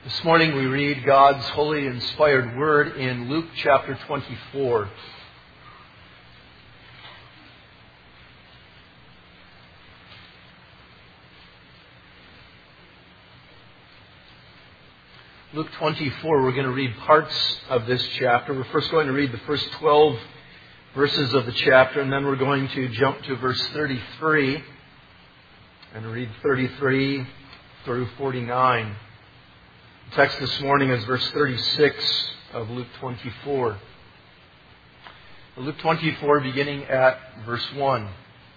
This morning we read God's holy inspired word in Luke chapter 24. Luke 24, we're going to read parts of this chapter. We're first going to read the first 12 verses of the chapter, and then we're going to jump to verse 33 and read 33 through 49. The text this morning is verse 36 of Luke 24. Luke 24, beginning at verse 1.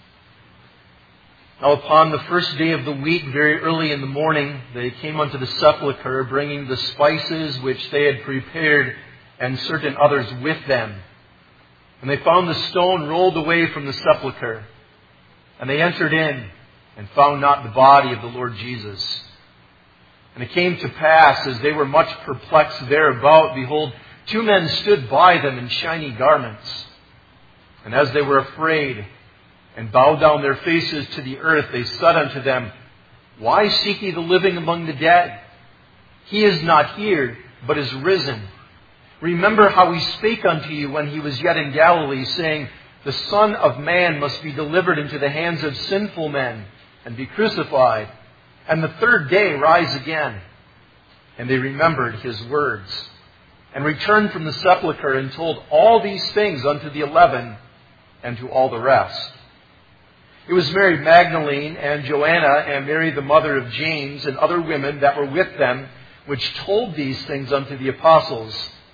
Now upon the first day of the week, very early in the morning, they came unto the sepulchre, bringing the spices which they had prepared, and certain others with them. And they found the stone rolled away from the sepulchre. And they entered in, and found not the body of the Lord Jesus. And it came to pass, as they were much perplexed thereabout, behold, two men stood by them in shiny garments. And as they were afraid, and bowed down their faces to the earth, they said unto them, Why seek ye the living among the dead? He is not here, but is risen. Remember how he spake unto you when he was yet in Galilee, saying, The Son of Man must be delivered into the hands of sinful men, and be crucified, and the third day rise again. And they remembered his words, and returned from the sepulchre, and told all these things unto the 11, and to all the rest. It was Mary Magdalene, and Joanna, and Mary the mother of James, and other women that were with them, which told these things unto the apostles.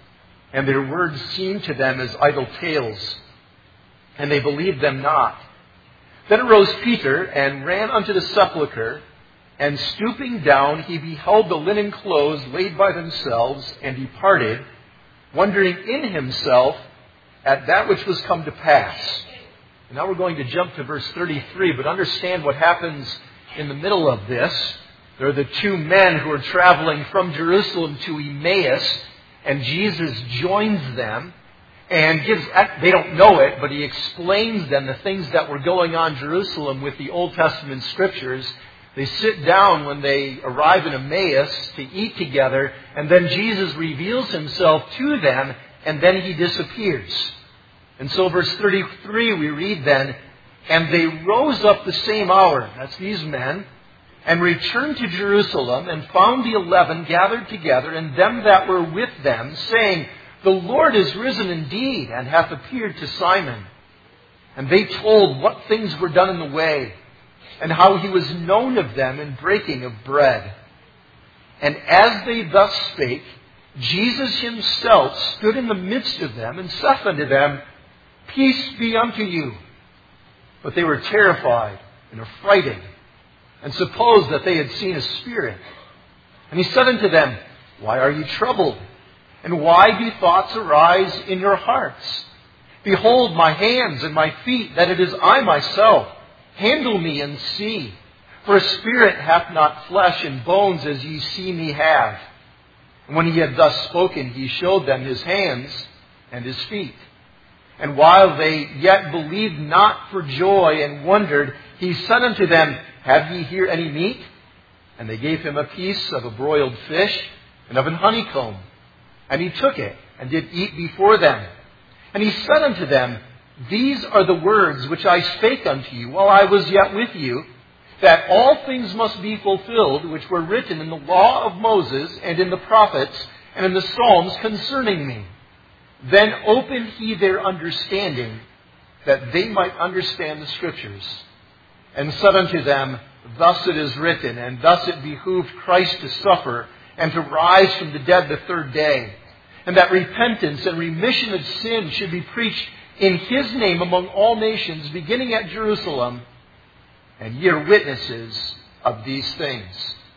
And their words seemed to them as idle tales, and they believed them not. Then arose Peter, and ran unto the sepulchre, and stooping down, he beheld the linen clothes laid by themselves, and departed, wondering in himself at that which was come to pass. And now we're going to jump to verse 33, but understand what happens in the middle of this. There are the two men who are traveling from Jerusalem to Emmaus, and Jesus joins them and they don't know it, but he explains them the things that were going on in Jerusalem with the Old Testament scriptures. They sit down when they arrive in Emmaus to eat together, and then Jesus reveals himself to them, and then he disappears. And so verse 33 we read then, And they rose up the same hour, that's these men, and returned to Jerusalem, and found the 11 gathered together, and them that were with them, saying, The Lord is risen indeed, and hath appeared to Simon. And they told what things were done in the way, and how he was known of them in breaking of bread. And as they thus spake, Jesus himself stood in the midst of them, and saith unto them, Peace be unto you. But they were terrified and affrighted, and supposed that they had seen a spirit. And he said unto them, Why are ye troubled? And why do thoughts arise in your hearts? Behold my hands and my feet, that it is I myself. Handle me and see. For a spirit hath not flesh and bones as ye see me have. And when he had thus spoken, he showed them his hands and his feet. And while they yet believed not for joy and wondered, he said unto them, Have ye here any meat? And they gave him a piece of a broiled fish and of an honeycomb. And he took it and did eat before them. And he said unto them, These are the words which I spake unto you while I was yet with you, that all things must be fulfilled which were written in the law of Moses and in the prophets and in the Psalms concerning me. Then opened he their understanding, that they might understand the Scriptures. And said unto them, Thus it is written, and thus it behooved Christ to suffer, and to rise from the dead the third day, and that repentance and remission of sin should be preached in his name among all nations, beginning at Jerusalem. And ye are witnesses of these things.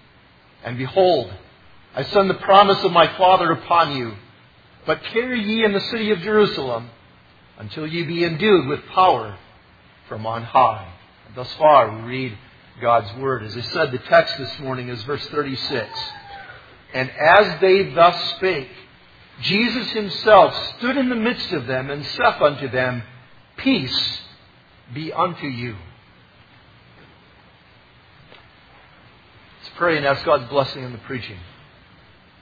And behold, I send the promise of my Father upon you. But tarry ye in the city of Jerusalem, until ye be endued with power from on high. And thus far we read God's Word. As I said, the text this morning is verse 36. And as they thus spake, Jesus himself stood in the midst of them, and saith unto them, Peace be unto you. Let's pray and ask God's blessing on the preaching.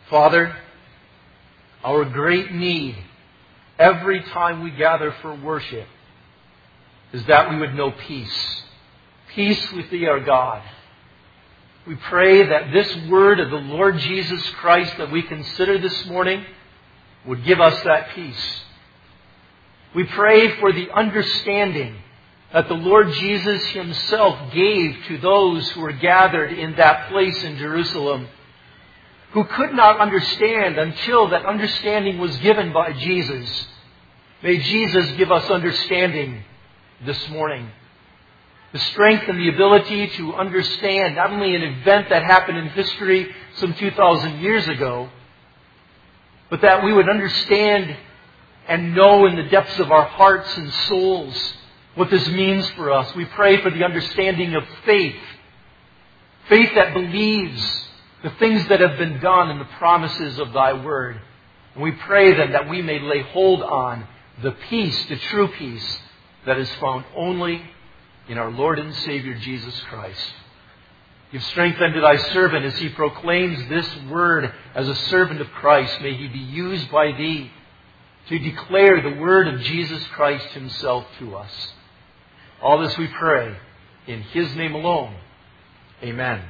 Father, our great need every time we gather for worship is that we would know peace. Peace with Thee, our God. We pray that this word of the Lord Jesus Christ that we consider this morning would give us that peace. We pray for the understanding that the Lord Jesus Himself gave to those who were gathered in that place in Jerusalem, who could not understand until that understanding was given by Jesus. May Jesus give us understanding this morning. The strength and the ability to understand not only an event that happened in history some 2,000 years ago, but that we would understand and know in the depths of our hearts and souls what this means for us. We pray for the understanding of faith. Faith that believes the things that have been done and the promises of Thy Word. And we pray then that we may lay hold on the peace, the true peace, that is found only in our Lord and Savior Jesus Christ. Give strength unto Thy servant as he proclaims this word as a servant of Christ. May he be used by Thee to declare the word of Jesus Christ Himself to us. All this we pray in His name alone. Amen.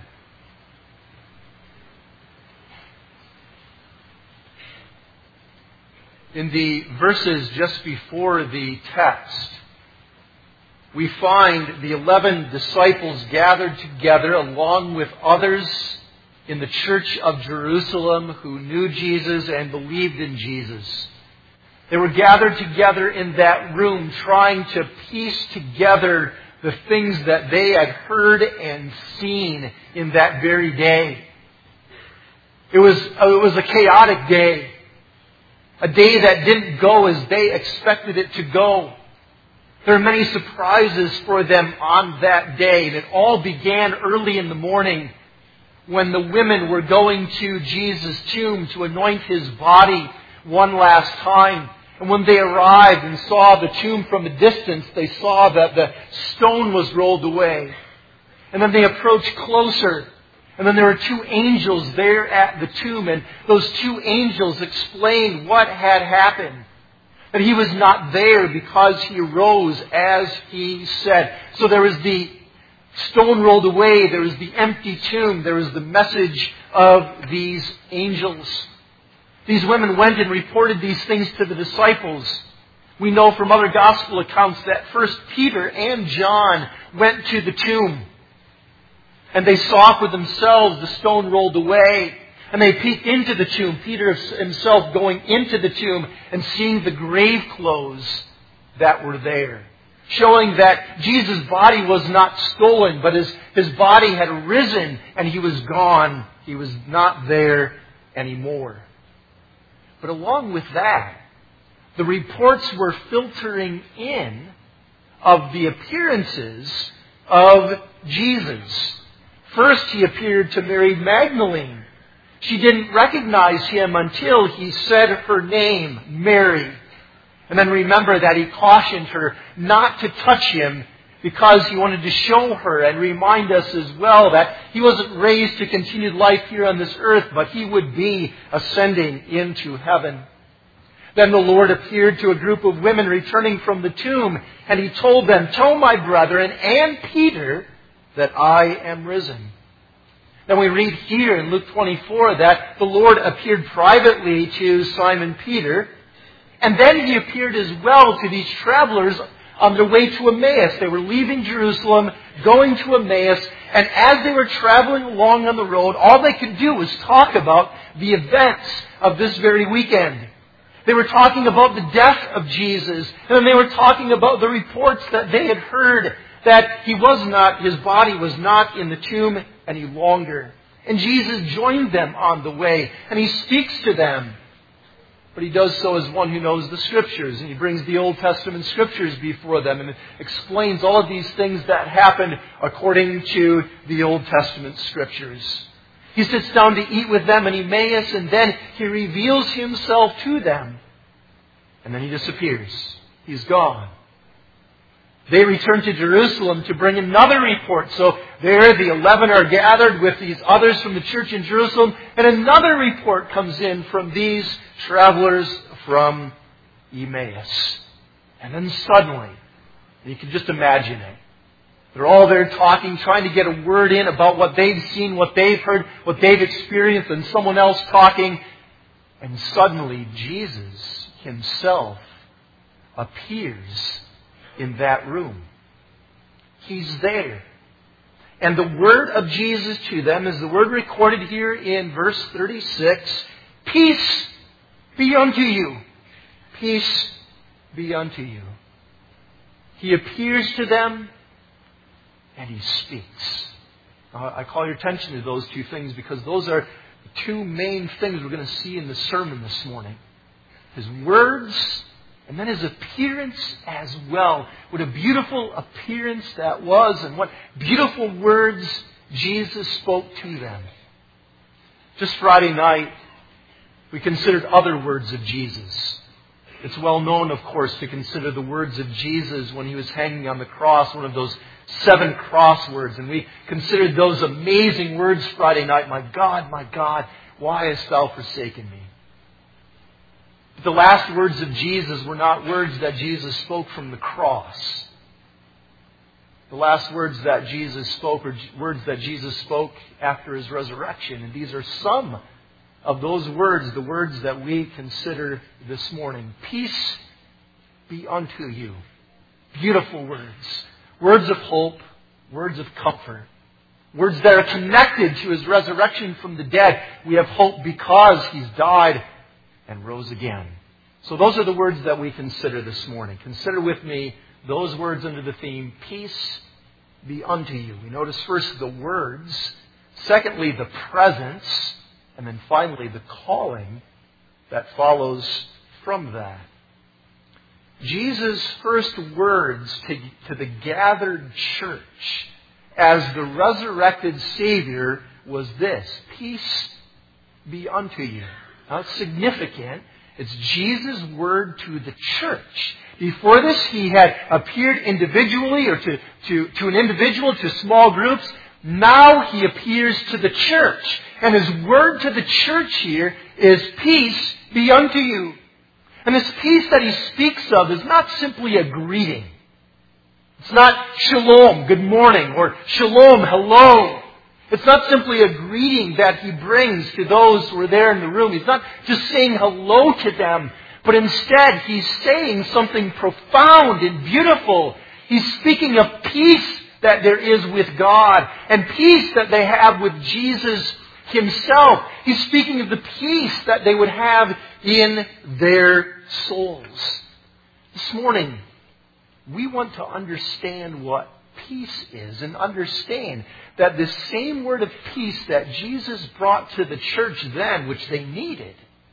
In the verses just before the text, we find the 11 disciples gathered together along with others in the church of Jerusalem who knew Jesus and believed in Jesus. They were gathered together in that room trying to piece together the things that they had heard and seen in that very day. It was a chaotic day. A day that didn't go as they expected it to go. There were many surprises for them on that day. And it all began early in the morning when the women were going to Jesus' tomb to anoint His body one last time. And when they arrived and saw the tomb from a distance, they saw that the stone was rolled away. And then they approached closer. And then there were two angels there at the tomb. And those two angels explained what had happened. That He was not there because He arose as He said. So there was the stone rolled away. There was the empty tomb. There was the message of these angels. These women went and reported these things to the disciples. We know from other gospel accounts that first Peter and John went to the tomb. And they saw for themselves the stone rolled away. And they peeked into the tomb, Peter himself going into the tomb and seeing the grave clothes that were there. Showing that Jesus' body was not stolen, but his body had risen and He was gone. He was not there anymore. But along with that, the reports were filtering in of the appearances of Jesus. First, He appeared to Mary Magdalene. She didn't recognize Him until He said her name, Mary. And then remember that He cautioned her not to touch Him because He wanted to show her and remind us as well that He wasn't raised to continued life here on this earth, but He would be ascending into heaven. Then the Lord appeared to a group of women returning from the tomb, and He told them, "Tell my brethren and Peter that I am risen." Then we read here in Luke 24 that the Lord appeared privately to Simon Peter, and then He appeared as well to these travelers on their way to Emmaus. They were leaving Jerusalem, going to Emmaus, and as they were traveling along on the road, all they could do was talk about the events of this very weekend. They were talking about the death of Jesus, and then they were talking about the reports that they had heard that His body was not in the tomb any longer. And Jesus joined them on the way, and He speaks to them. But He does so as one who knows the Scriptures. And He brings the Old Testament Scriptures before them and explains all of these things that happened according to the Old Testament Scriptures. He sits down to eat with them in Emmaus, and then He reveals Himself to them. And then He disappears. He's gone. They return to Jerusalem to bring another report. So there the 11 are gathered with these others from the church in Jerusalem, and another report comes in from these travelers from Emmaus. And then suddenly, you can just imagine it, they're all there talking, trying to get a word in about what they've seen, what they've heard, what they've experienced, and someone else talking. And suddenly Jesus himself appears in that room. He's there. And the word of Jesus to them is the word recorded here in verse 36. Peace be unto you. Peace be unto you. He appears to them and He speaks. Now, I call your attention to those two things because those are the two main things we're going to see in the sermon this morning. His words and then His appearance as well. What a beautiful appearance that was, and what beautiful words Jesus spoke to them. Just Friday night, we considered other words of Jesus. It's well known, of course, to consider the words of Jesus when He was hanging on the cross, one of those 7 crosswords. And we considered those amazing words Friday night. My God, why hast Thou forsaken me? But the last words of Jesus were not words that Jesus spoke from the cross. The last words that Jesus spoke are words that Jesus spoke after His resurrection. And these are some of those words, the words that we consider this morning. Peace be unto you. Beautiful words. Words of hope. Words of comfort. Words that are connected to His resurrection from the dead. We have hope because He's died and rose again. So those are the words that we consider this morning. Consider with me those words under the theme, peace be unto you. We notice first the words, secondly the presence, and then finally the calling that follows from that. Jesus' first words to the gathered church as the resurrected Savior was this, peace be unto you. Now it's significant. It's Jesus' word to the church. Before this, He had appeared individually or to an individual, to small groups. Now He appears to the church. And His word to the church here is peace be unto you. And this peace that He speaks of is not simply a greeting. It's not shalom, good morning, or shalom, hello. It's not simply a greeting that He brings to those who are there in the room. He's not just saying hello to them, but instead He's saying something profound and beautiful. He's speaking of peace that there is with God and peace that they have with Jesus Himself. He's speaking of the peace that they would have in their souls. This morning, we want to understand what peace is and understand that the same word of peace that Jesus brought to the church then, which they needed,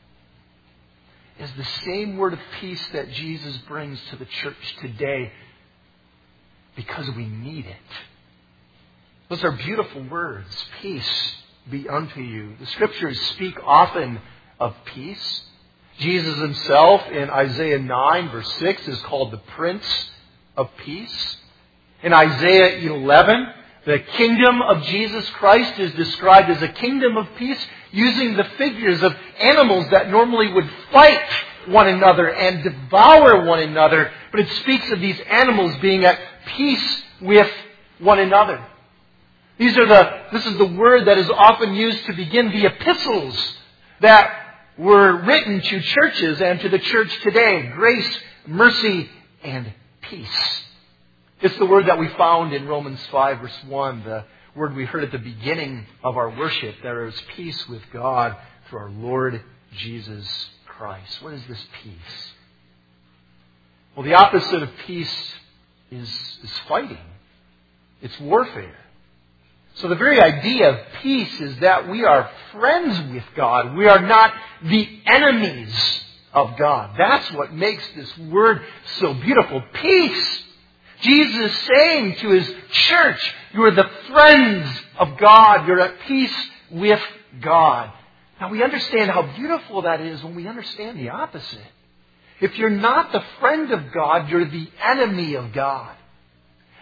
is the same word of peace that Jesus brings to the church today because we need it. Those are beautiful words. Peace be unto you. The Scriptures speak often of peace. Jesus Himself in Isaiah 9 verse 6 is called the Prince of Peace. In Isaiah 11, the kingdom of Jesus Christ is described as a kingdom of peace using the figures of animals that normally would fight one another and devour one another. But it speaks of these animals being at peace with one another. This is the word that is often used to begin the epistles that were written to churches and to the church today. Grace, mercy, and peace. It's the word that we found in Romans 5 verse 1, the word we heard at the beginning of our worship. There is peace with God through our Lord Jesus Christ. What is this peace? Well, the opposite of peace is fighting. It's warfare. So the very idea of peace is that we are friends with God. We are not the enemies of God. That's what makes this word so beautiful. Peace. Jesus is saying to His church, you are the friends of God. You're at peace with God. Now we understand how beautiful that is when we understand the opposite. If you're not the friend of God, you're the enemy of God.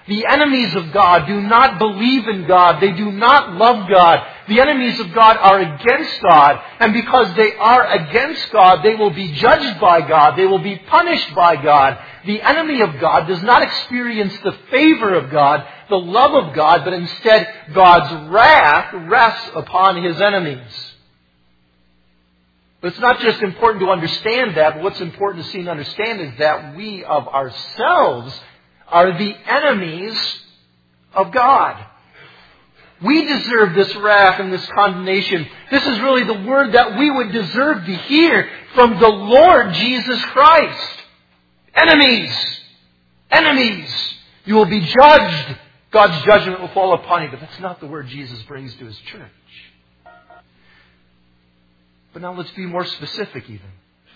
The enemies of God do not believe in God. They do not love God. The enemies of God are against God. And because they are against God, they will be judged by God. They will be punished by God. The enemy of God does not experience the favor of God, the love of God, but instead God's wrath rests upon His enemies. But it's not just important to understand that, but what's important to see and understand is that we of ourselves are the enemies of God. We deserve this wrath and this condemnation. This is really the word that we would deserve to hear from the Lord Jesus Christ. Enemies. Enemies. You will be judged. God's judgment will fall upon you. But that's not the word Jesus brings to His church. But now let's be more specific even.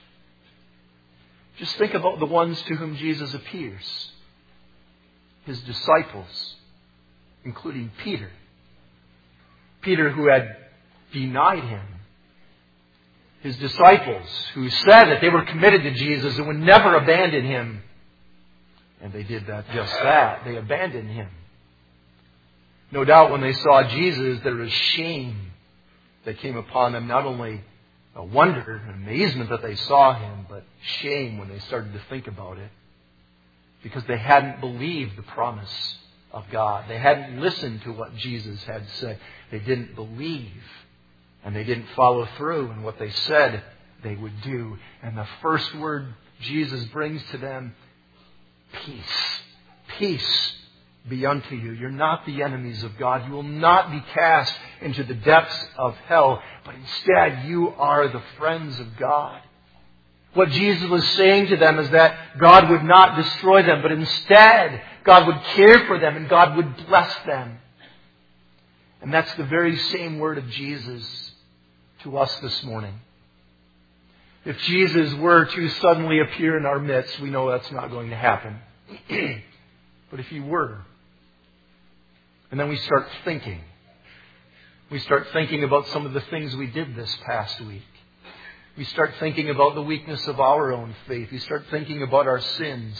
Just think about the ones to whom Jesus appears. His disciples, including Peter. Peter who had denied Him. His disciples who said that they were committed to Jesus and would never abandon Him. And they did just that. They abandoned Him. No doubt when they saw Jesus, there was shame that came upon them. Not only a wonder and amazement that they saw Him, but shame when they started to think about it. Because they hadn't believed the promise of God. They hadn't listened to what Jesus had said. They didn't believe. And they didn't follow through in what they said they would do. And the first word Jesus brings to them, peace. Peace be unto you. You're not the enemies of God. You will not be cast into the depths of hell. But instead, you are the friends of God. What Jesus was saying to them is that God would not destroy them, but instead God would care for them and God would bless them. And that's the very same word of Jesus to us this morning. If Jesus were to suddenly appear in our midst, we know that's not going to happen. But if He were, and then we start thinking about some of the things we did this past week. We start thinking about the weakness of our own faith. We start thinking about our sins.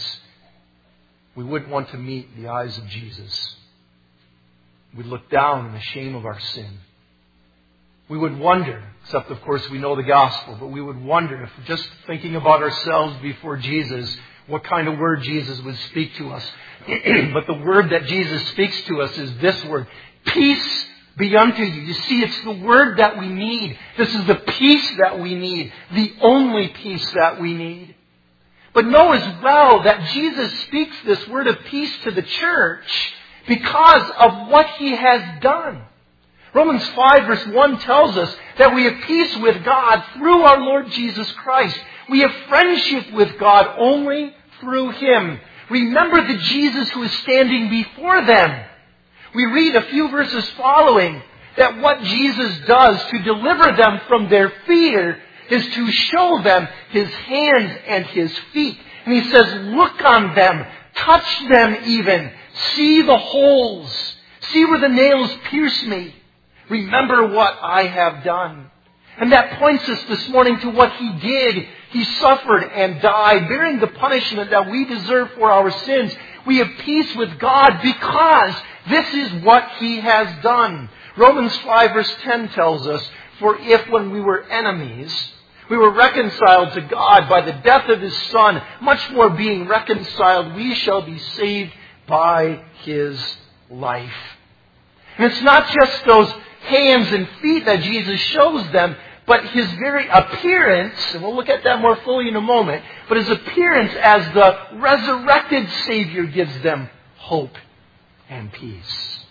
We wouldn't want to meet the eyes of Jesus. We'd look down in the shame of our sin. We would wonder, except of course we know the gospel, but we would wonder if just thinking about ourselves before Jesus, what kind of word Jesus would speak to us. But the word that Jesus speaks to us is this word, peace be unto you. You see, it's the word that we need. This is the peace that we need. The only peace that we need. But know as well that Jesus speaks this word of peace to the church because of what He has done. Romans 5 verse 1 tells us that we have peace with God through our Lord Jesus Christ. We have friendship with God only through Him. Remember the Jesus who is standing before them. We read a few verses following that what Jesus does to deliver them from their fear is to show them His hands and His feet. And He says, look on them, touch them even, see the holes, see where the nails pierce me. Remember what I have done. And that points us this morning to what He did. He suffered and died, bearing the punishment that we deserve for our sins. We have peace with God because this is what He has done. Romans 5 verse 10 tells us, for if when we were enemies, we were reconciled to God by the death of His Son, much more being reconciled, we shall be saved by His life. And it's not just those hands and feet that Jesus shows them, but His very appearance, and we'll look at that more fully in a moment, but His appearance as the resurrected Savior gives them hope and peace.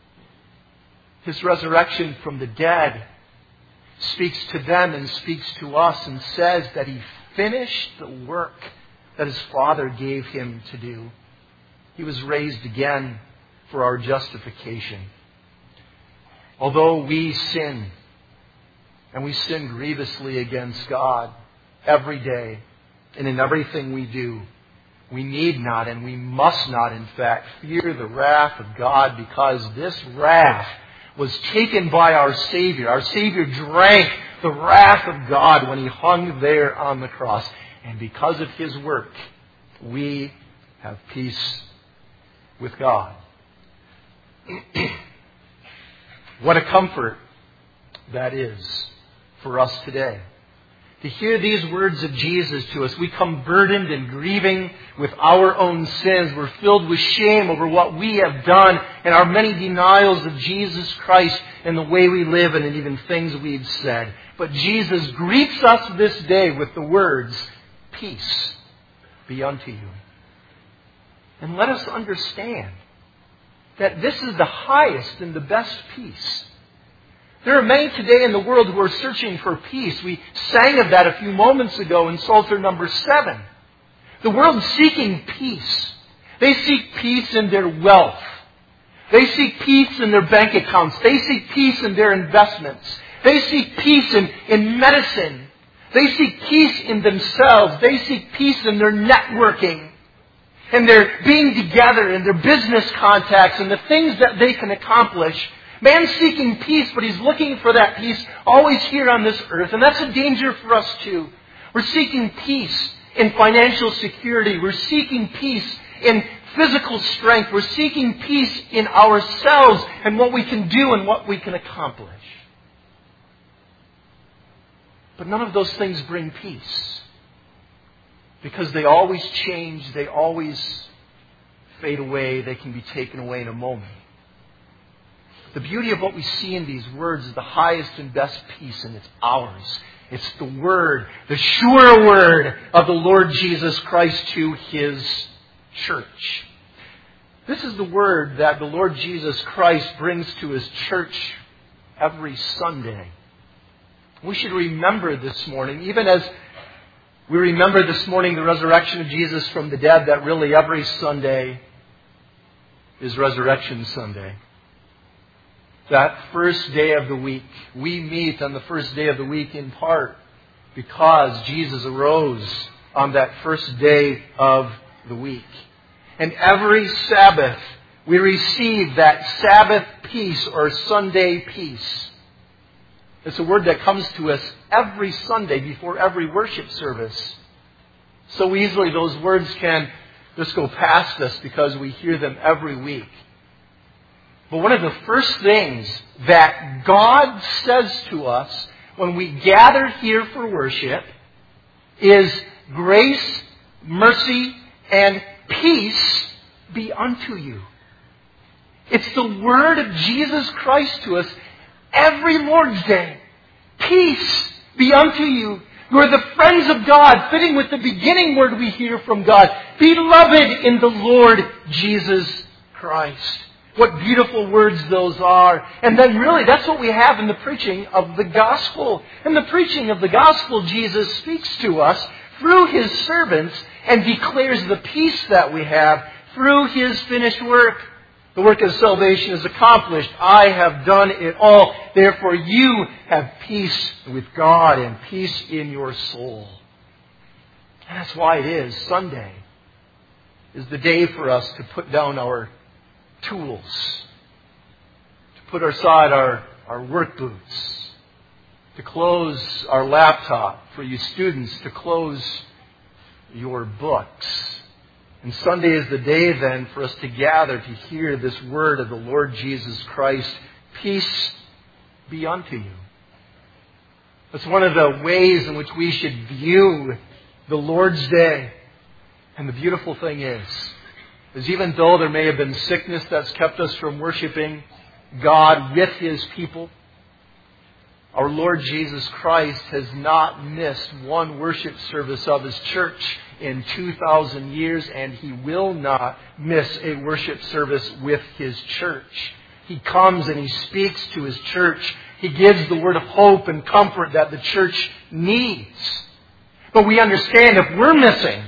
His resurrection from the dead speaks to them and speaks to us and says that He finished the work that His Father gave Him to do. He was raised again for our justification. Although we sin, and we sin grievously against God every day, and in everything we do, we need not and we must not, in fact, fear the wrath of God, because this wrath was taken by our Savior. Our Savior drank the wrath of God when He hung there on the cross. And because of His work, we have peace with God. What a comfort that is for us today. To hear these words of Jesus to us, we come burdened and grieving with our own sins. We're filled with shame over what we have done and our many denials of Jesus Christ and the way we live and even things we've said. But Jesus greets us this day with the words, "Peace be unto you." And let us understand that this is the highest and the best peace. There are many today in the world who are searching for peace. We sang of that a few moments ago in Psalter number 7. The world's seeking peace. They seek peace in their wealth. They seek peace in their bank accounts. They seek peace in their investments. They seek peace in medicine. They seek peace in themselves. They seek peace in their networking and their being together and their business contacts and the things that they can accomplish. Man's seeking peace, but he's looking for that peace always here on this earth. And that's a danger for us too. We're seeking peace in financial security. We're seeking peace in physical strength. We're seeking peace in ourselves and what we can do and what we can accomplish. But none of those things bring peace. Because they always change. They always fade away. They can be taken away in a moment. The beauty of what we see in these words is the highest and best peace, and it's ours. It's the word, the sure word of the Lord Jesus Christ to His church. This is the word that the Lord Jesus Christ brings to His church every Sunday. We should remember this morning, even as we remember this morning the resurrection of Jesus from the dead, that really every Sunday is Resurrection Sunday. That first day of the week, we meet on the first day of the week in part because Jesus arose on that first day of the week. And every Sabbath, we receive that Sabbath peace or Sunday peace. It's a word that comes to us every Sunday before every worship service. So easily those words can just go past us because we hear them every week. But one of the first things that God says to us when we gather here for worship is grace, mercy, and peace be unto you. It's the word of Jesus Christ to us every Lord's Day. Peace be unto you. You are the friends of God, fitting with the beginning word we hear from God. Beloved in the Lord Jesus Christ. What beautiful words those are. And then really that's what we have in the preaching of the gospel. In the preaching of the gospel, Jesus speaks to us through His servants and declares the peace that we have through His finished work. The work of salvation is accomplished. I have done it all. Therefore you have peace with God and peace in your soul. And that's why it is Sunday is the day for us to put down our tools, to put aside our work boots, to close our laptop, for you students to close your books. And Sunday is the day then for us to gather to hear this word of the Lord Jesus Christ. Peace be unto you. That's one of the ways in which we should view the Lord's Day. And the beautiful thing is even though there may have been sickness that's kept us from worshiping God with His people, our Lord Jesus Christ has not missed one worship service of His church in 2,000 years, and He will not miss a worship service with His church. He comes and He speaks to His church. He gives the word of hope and comfort that the church needs. But we understand if we're missing,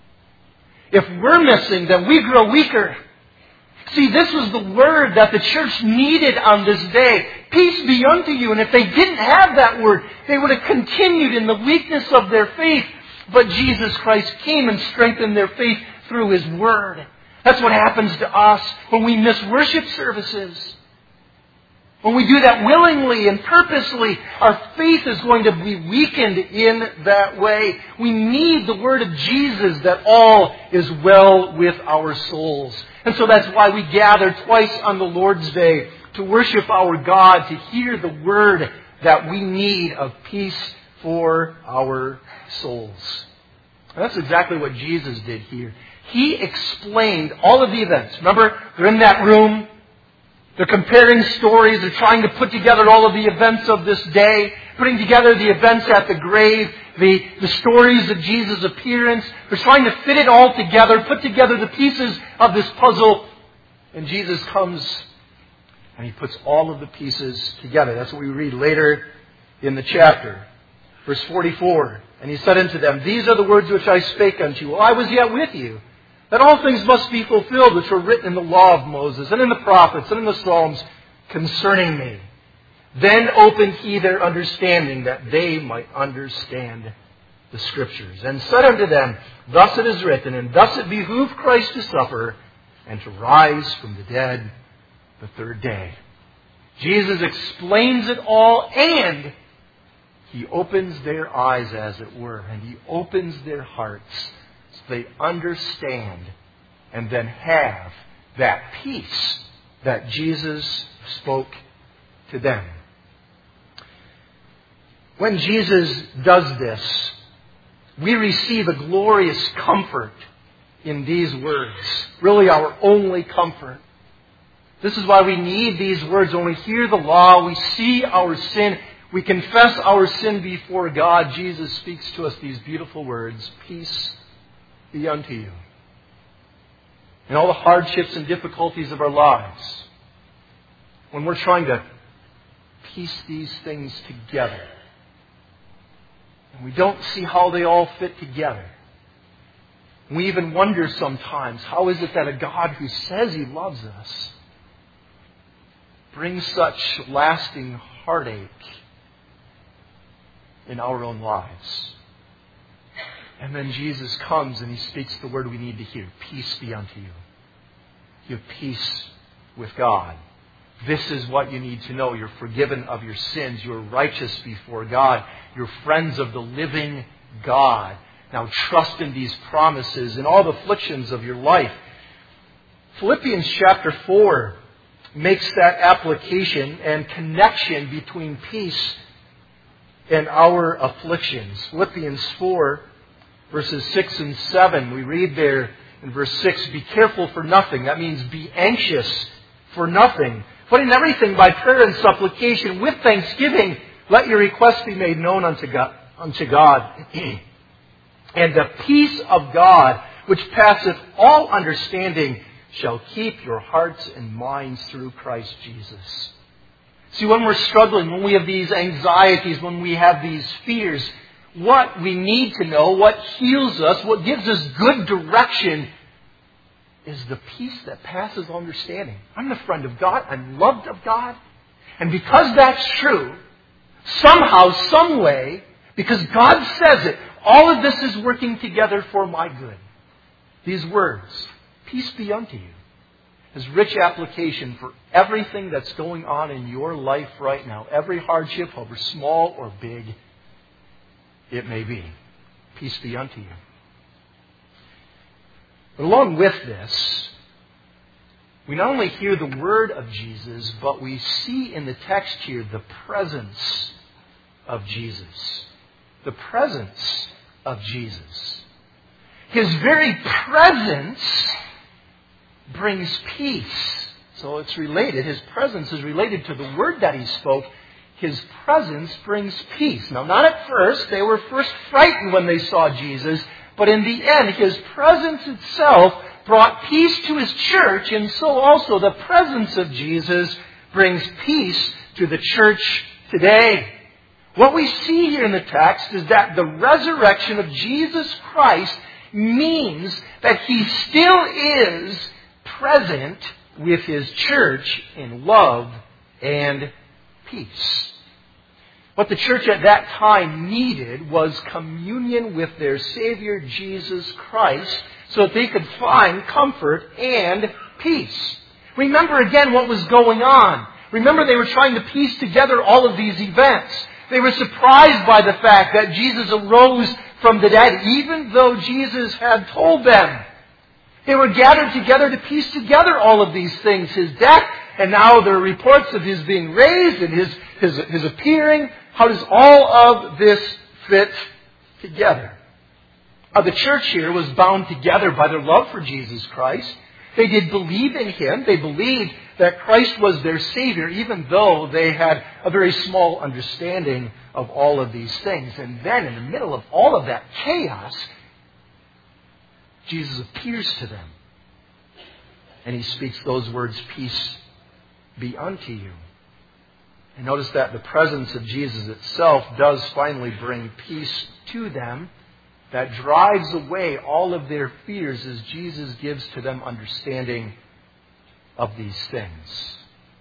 then we grow weaker. See, this was the word that the church needed on this day. Peace be unto you. And if they didn't have that word, they would have continued in the weakness of their faith. But Jesus Christ came and strengthened their faith through His word. That's what happens to us when we miss worship services. When we do that willingly and purposely, our faith is going to be weakened in that way. We need the word of Jesus that all is well with our souls. And so that's why we gather twice on the Lord's Day to worship our God, to hear the word that we need of peace for our souls. And that's exactly what Jesus did here. He explained all of the events. Remember, they're in that room. They're comparing stories. They're trying to put together all of the events of this day, putting together the events at the grave, the stories of Jesus' appearance. They're trying to fit it all together, put together the pieces of this puzzle. And Jesus comes and He puts all of the pieces together. That's what we read later in the chapter. Verse 44, and He said unto them, These are the words which I spake unto you while I was yet with you, that all things must be fulfilled which were written in the law of Moses, and in the prophets, and in the Psalms concerning me. Then opened He their understanding, that they might understand the Scriptures. And said unto them, Thus it is written, and thus it behooved Christ to suffer, and to rise from the dead the third day. Jesus explains it all, and He opens their eyes, as it were, and He opens their hearts so they understand and then have that peace that Jesus spoke to them. When Jesus does this, we receive a glorious comfort in these words. Really our only comfort. This is why we need these words. When we hear the law, we see our sin, we confess our sin before God. Jesus speaks to us these beautiful words, Peace be unto you. In all the hardships and difficulties of our lives, when we're trying to piece these things together, and we don't see how they all fit together, we even wonder sometimes, how is it that a God who says He loves us brings such lasting heartache in our own lives? And then Jesus comes and He speaks the word we need to hear. Peace be unto you. You have peace with God. This is what you need to know. You're forgiven of your sins. You're righteous before God. You're friends of the living God. Now trust in these promises in all the afflictions of your life. Philippians chapter 4 makes that application and connection between peace and our afflictions. Philippians 4 verses 6 and 7, we read there in verse 6, Be careful for nothing. That means be anxious for nothing. But in everything by prayer and supplication with thanksgiving, let your requests be made known unto God. And the peace of God, which passeth all understanding, shall keep your hearts and minds through Christ Jesus. See, when we're struggling, when we have these anxieties, when we have these fears, what we need to know, what heals us, what gives us good direction, is the peace that passes understanding. I'm the friend of God. I'm loved of God. And because that's true, somehow, some way, because God says it, all of this is working together for my good. These words, peace be unto you, is rich application for everything that's going on in your life right now. Every hardship, however small or big it may be. Peace be unto you. But along with this, we not only hear the word of Jesus, but we see in the text here the presence of Jesus. The presence of Jesus. His very presence brings peace. So it's related. His presence is related to the word that He spoke. His presence brings peace. Now, not at first. They were first frightened when they saw Jesus. But in the end, His presence itself brought peace to His church. And so also the presence of Jesus brings peace to the church today. What we see here in the text is that the resurrection of Jesus Christ means that He still is present with His church in love and peace. What the church at that time needed was communion with their Savior Jesus Christ so that they could find comfort and peace. Remember again what was going on. Remember they were trying to piece together all of these events. They were surprised by the fact that Jesus arose from the dead, even though Jesus had told them They were gathered together to piece together all of these things. His death, and now there are reports of his being raised and his appearing. How does all of this fit together? The church here was bound together by their love for Jesus Christ. They did believe in Him. They believed that Christ was their Savior, even though they had a very small understanding of all of these things. And then, in the middle of all of that chaos, Jesus appears to them. And He speaks those words, "Peace be unto you." And notice that the presence of Jesus itself does finally bring peace to them that drives away all of their fears as Jesus gives to them understanding of these things.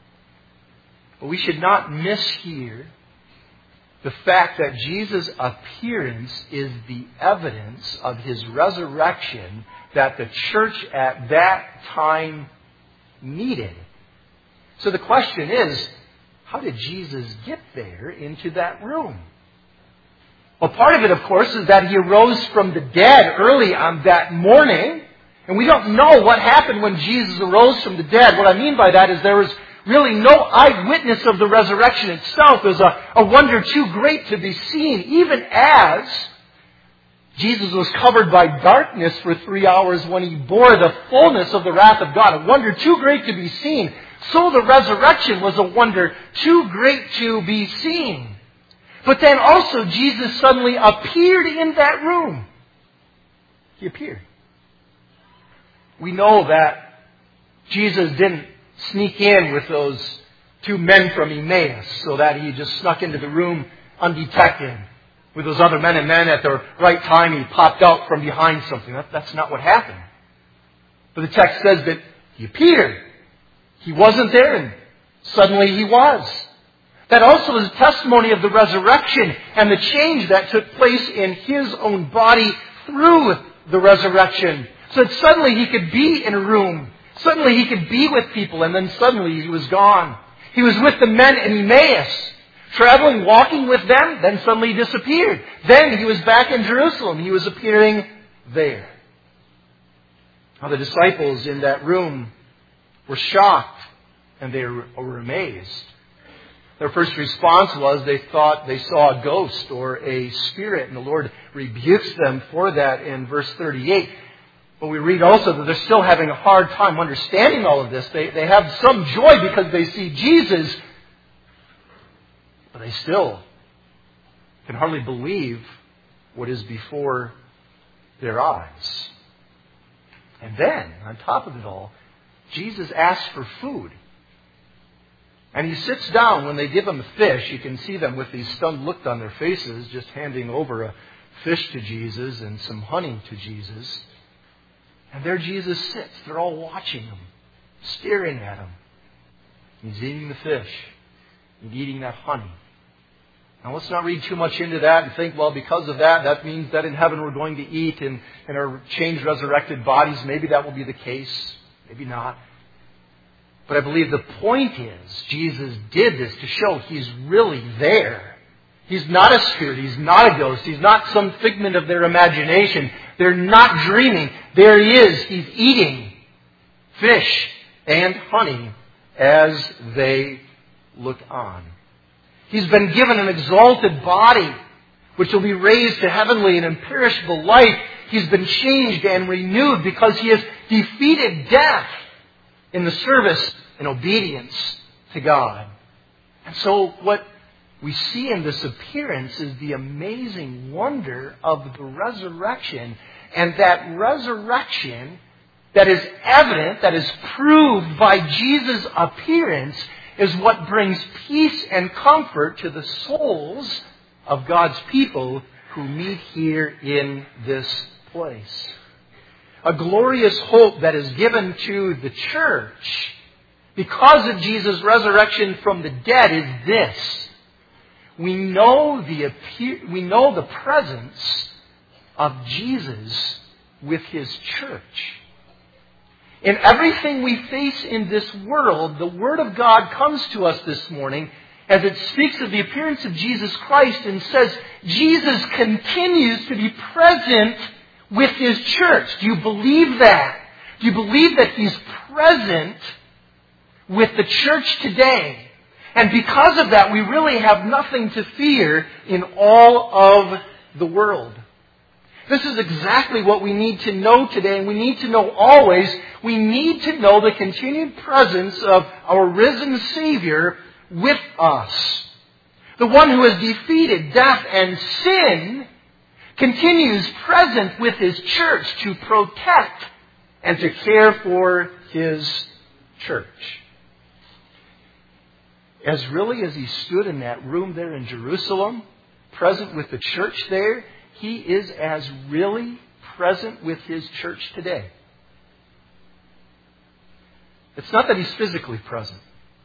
But we should not miss here the fact that Jesus' appearance is the evidence of His resurrection that the church at that time needed. So the question is, how did Jesus get there into that room? Well, part of it, of course, is that He arose from the dead early on that morning. And we don't know what happened when Jesus arose from the dead. What I mean by that is there was really no eyewitness of the resurrection itself. It was a wonder too great to be seen, even as Jesus was covered by darkness for 3 hours when He bore the fullness of the wrath of God. A wonder too great to be seen. So the resurrection was a wonder too great to be seen. But then also Jesus suddenly appeared in that room. He appeared. We know that Jesus didn't sneak in with those two men from Emmaus so that He just snuck into the room undetected with those other men, and then at the right time He popped out from behind something. That's not what happened. But the text says that He appeared. He wasn't there, and suddenly He was. That also is a testimony of the resurrection and the change that took place in His own body through the resurrection. So that suddenly He could be in a room. Suddenly He could be with people, and then suddenly He was gone. He was with the men in Emmaus, traveling, walking with them, then suddenly He disappeared. Then He was back in Jerusalem. He was appearing there. Now the disciples in that room were shocked, and they were amazed. Their first response was they thought they saw a ghost or a spirit, and the Lord rebukes them for that in verse 38. But we read also that they're still having a hard time understanding all of this. They have some joy because they see Jesus, but they still can hardly believe what is before their eyes. And then, on top of it all, Jesus asks for food. And He sits down. When they give Him a fish, you can see them with these stunned looks on their faces, just handing over a fish to Jesus and some honey to Jesus. And there Jesus sits. They're all watching Him, staring at Him. He's eating the fish. He's eating that honey. Now let's not read too much into that and think, well, because of that, that means that in heaven we're going to eat in our changed, resurrected bodies. Maybe that will be the case. Maybe not. But I believe the point is, Jesus did this to show He's really there. He's not a spirit. He's not a ghost. He's not some figment of their imagination. They're not dreaming. There He is. He's eating fish and honey as they look on. He's been given an exalted body, which will be raised to heavenly and imperishable life. He's been changed and renewed because He has defeated death in the service and obedience to God. And so what we see in this appearance is the amazing wonder of the resurrection. And that resurrection that is evident, that is proved by Jesus' appearance, is what brings peace and comfort to the souls of God's people who meet here in this place. A glorious hope that is given to the church because of Jesus' resurrection from the dead is this. We know the presence of Jesus with His church. In everything we face in this world, the Word of God comes to us this morning as it speaks of the appearance of Jesus Christ and says Jesus continues to be present with His church. Do you believe that? Do you believe that He's present with the church today? And because of that, we really have nothing to fear in all of the world. This is exactly what we need to know today, and we need to know always. We need to know the continued presence of our risen Savior with us. The one who has defeated death and sin continues present with His church to protect and to care for His church. As really as He stood in that room there in Jerusalem, present with the church there, He is as really present with His church today. It's not that He's physically present.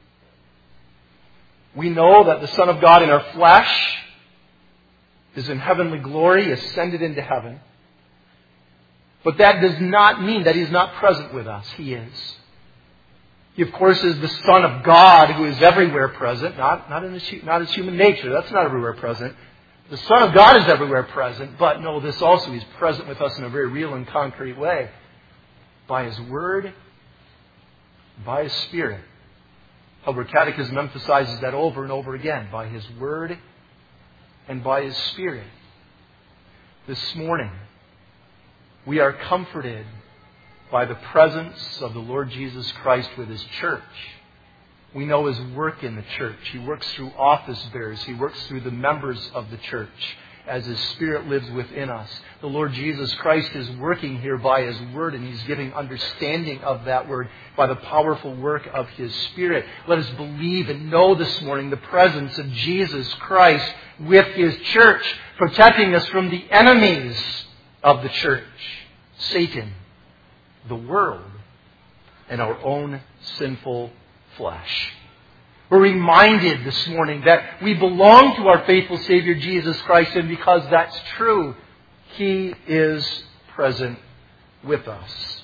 We know that the Son of God in our flesh is in heavenly glory, ascended into heaven. But that does not mean that He's not present with us. He is. He, of course, is the Son of God who is everywhere present, not His human nature. That's not everywhere present. The Son of God is everywhere present, but no, this also, He's present with us in a very real and concrete way. By His Word, by His Spirit. Helber Catechism emphasizes that over and over again. By His Word and by His Spirit. This morning, we are comforted by the presence of the Lord Jesus Christ with His church. We know His work in the church. He works through office bearers. He works through the members of the church as His Spirit lives within us. The Lord Jesus Christ is working here by His Word, and He's giving understanding of that Word by the powerful work of His Spirit. Let us believe and know this morning the presence of Jesus Christ with His church, protecting us from the enemies of the church, Satan, the world, and our own sinful flesh. We're reminded this morning that we belong to our faithful Savior Jesus Christ, and because that's true, He is present with us.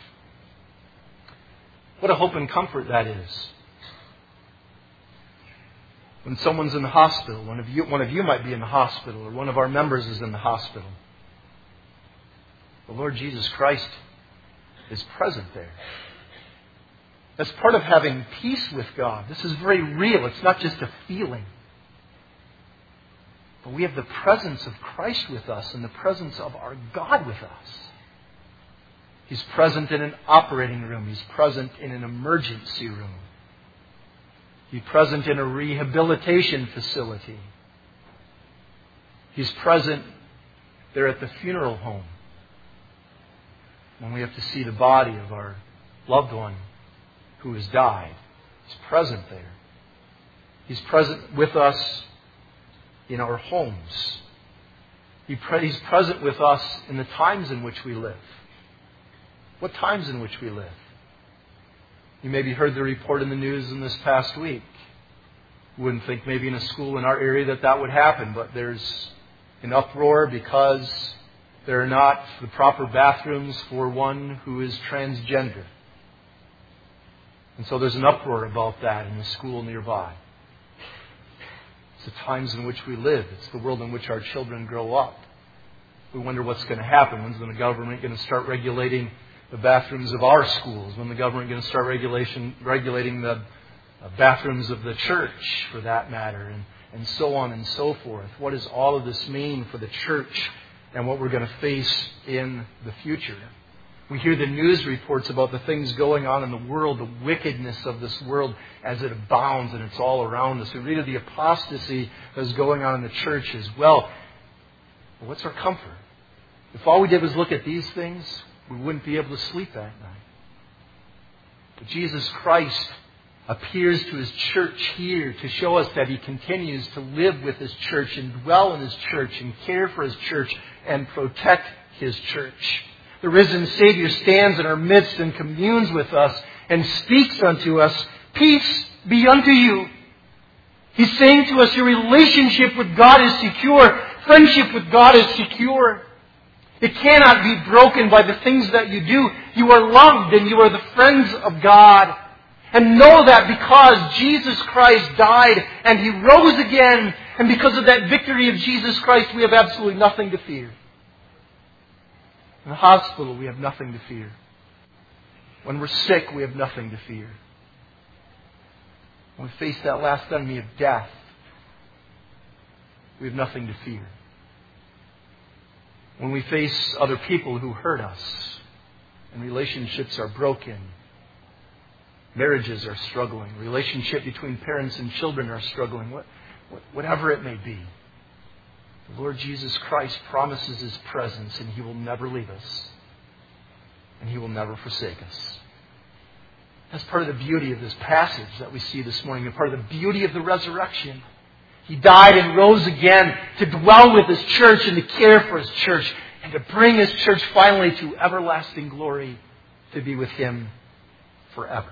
What a hope and comfort that is. When someone's in the hospital, one of you might be in the hospital, or one of our members is in the hospital. The Lord Jesus Christ is present there. That's part of having peace with God. This is very real. It's not just a feeling. But we have the presence of Christ with us and the presence of our God with us. He's present in an operating room. He's present in an emergency room. He's present in a rehabilitation facility. He's present there at the funeral home when we have to see the body of our loved one who has died. He's present there. He's present with us in our homes. He's present with us in the times in which we live. What times in which we live? You maybe heard the report in the news in this past week. You wouldn't think maybe in a school in our area that would happen, but there's an uproar because there are not the proper bathrooms for one who is transgender. And so there's an uproar about that in the school nearby. It's the times in which we live. It's the world in which our children grow up. We wonder what's going to happen. When's the government going to start regulating the bathrooms of our schools? When the government going to start regulating the bathrooms of the church, for that matter, and so on and so forth? What does all of this mean for the church and what we're going to face in the future? We hear the news reports about the things going on in the world, the wickedness of this world as it abounds and it's all around us. We read of the apostasy that's going on in the church as well. But what's our comfort? If all we did was look at these things, we wouldn't be able to sleep that night. But Jesus Christ appears to His church here to show us that He continues to live with His church and dwell in His church and care for His church and protect His church. The risen Savior stands in our midst and communes with us and speaks unto us, "Peace be unto you." He's saying to us, your relationship with God is secure. Friendship with God is secure. It cannot be broken by the things that you do. You are loved and you are the friends of God. And know that because Jesus Christ died and He rose again, and because of that victory of Jesus Christ, we have absolutely nothing to fear. In the hospital, we have nothing to fear. When we're sick, we have nothing to fear. When we face that last enemy of death, we have nothing to fear. When we face other people who hurt us and relationships are broken, marriages are struggling, relationship between parents and children are struggling, whatever it may be, the Lord Jesus Christ promises His presence, and He will never leave us, and He will never forsake us. That's part of the beauty of this passage that we see this morning, and part of the beauty of the resurrection. He died and rose again to dwell with His church and to care for His church and to bring His church finally to everlasting glory to be with Him forever.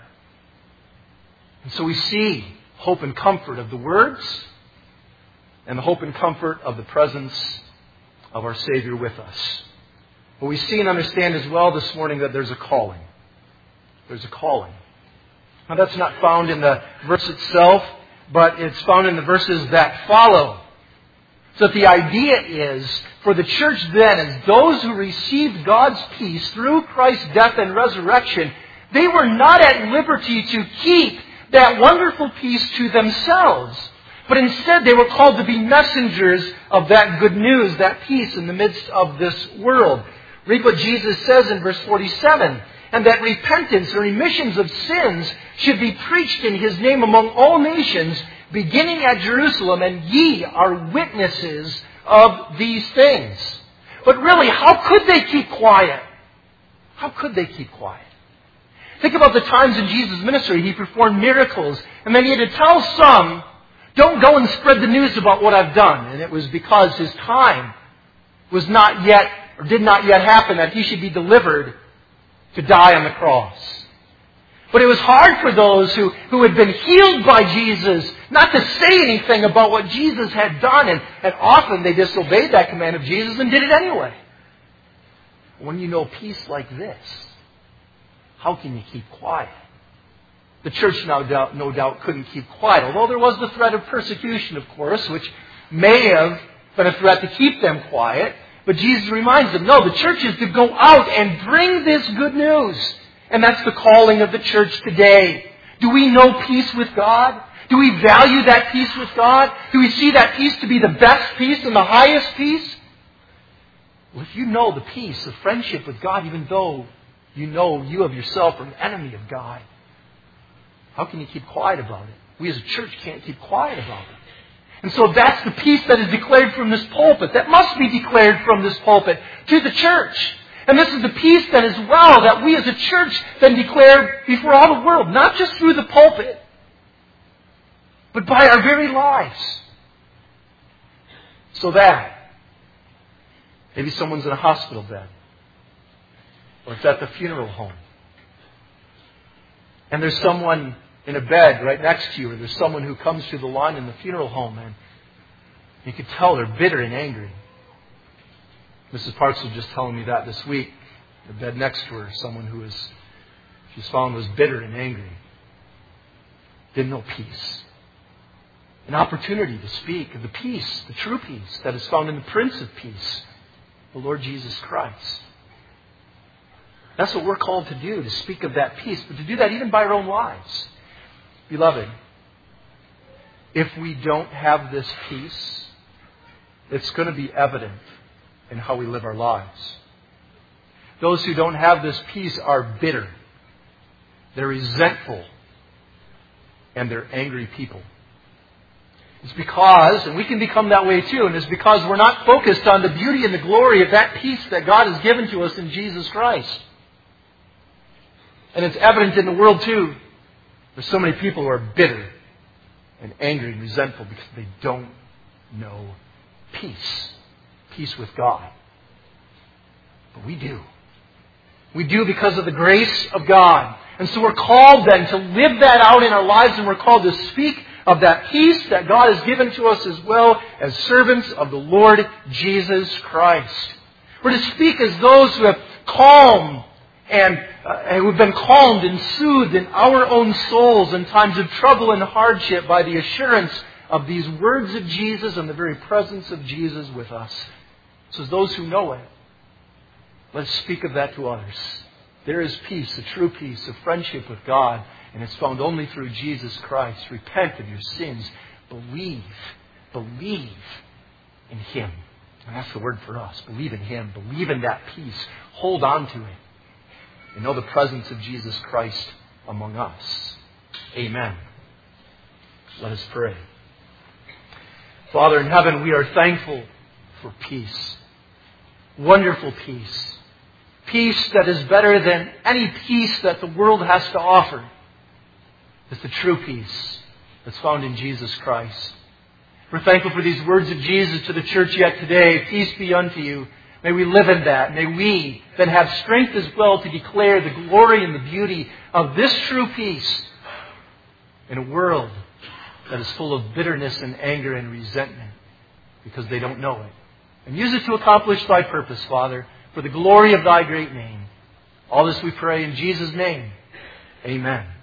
And so we see hope and comfort of the words and the hope and comfort of the presence of our Savior with us. But we see and understand as well this morning that there's a calling. There's a calling. Now that's not found in the verse itself, but it's found in the verses that follow. So the idea is, for the church then, as those who received God's peace through Christ's death and resurrection, they were not at liberty to keep that wonderful peace to themselves, but instead they were called to be messengers of that good news, that peace in the midst of this world. Read what Jesus says in verse 47. And that repentance or remissions of sins should be preached in His name among all nations, beginning at Jerusalem, and ye are witnesses of these things. But really, how could they keep quiet? How could they keep quiet? Think about the times in Jesus' ministry He performed miracles, and then He had to tell some, don't go and spread the news about what I've done. And it was because His time was not yet, or did not yet happen, that He should be delivered to die on the cross. But it was hard for those who had been healed by Jesus not to say anything about what Jesus had done. And often they disobeyed that command of Jesus and did it anyway. When you know peace like this, how can you keep quiet? The church no doubt couldn't keep quiet. Although there was the threat of persecution, of course, which may have been a threat to keep them quiet. But Jesus reminds them, no, the church is to go out and bring this good news. And that's the calling of the church today. Do we know peace with God? Do we value that peace with God? Do we see that peace to be the best peace and the highest peace? Well, if you know the peace of friendship with God, even though you know you of yourself are an enemy of God, how can you keep quiet about it? We as a church can't keep quiet about it. And so that's the peace that is declared from this pulpit, that must be declared from this pulpit to the church. And this is the peace then as well that we as a church then declare before all the world, not just through the pulpit, but by our very lives. So that maybe someone's in a hospital bed, or it's at the funeral home, and there's someone in a bed right next to you, or there's someone who comes through the line in the funeral home, and you could tell they're bitter and angry. Mrs. Parks was just telling me that this week. The bed next to her, someone who she's found was bitter and angry. Didn't know peace. An opportunity to speak of the peace, the true peace that is found in the Prince of Peace, the Lord Jesus Christ. That's what we're called to do, to speak of that peace, but to do that even by our own lives. Beloved, if we don't have this peace, it's going to be evident in how we live our lives. Those who don't have this peace are bitter. They're resentful. And they're angry people. It's because, and we can become that way too, and it's because we're not focused on the beauty and the glory of that peace that God has given to us in Jesus Christ. And it's evident in the world too. There's so many people who are bitter and angry and resentful because they don't know peace. Peace with God. But we do. We do because of the grace of God. And so we're called then to live that out in our lives, and we're called to speak of that peace that God has given to us as well as servants of the Lord Jesus Christ. We're to speak as those who have calmed and who have been calmed and soothed in our own souls in times of trouble and hardship by the assurance of these words of Jesus and the very presence of Jesus with us. So as those who know it, let's speak of that to others. There is peace, a true peace, a friendship with God, and it's found only through Jesus Christ. Repent of your sins. Believe in Him. And that's the word for us. Believe in Him. Believe in that peace. Hold on to it. And know the presence of Jesus Christ among us. Amen. Let us pray. Father in heaven, we are thankful for peace. Wonderful peace. Peace that is better than any peace that the world has to offer. It's the true peace that's found in Jesus Christ. We're thankful for these words of Jesus to the church yet today. Peace be unto you. May we live in that. May we then have strength as well to declare the glory and the beauty of this true peace in a world that is full of bitterness and anger and resentment because they don't know it. And use it to accomplish Thy purpose, Father, for the glory of Thy great name. All this we pray in Jesus' name. Amen.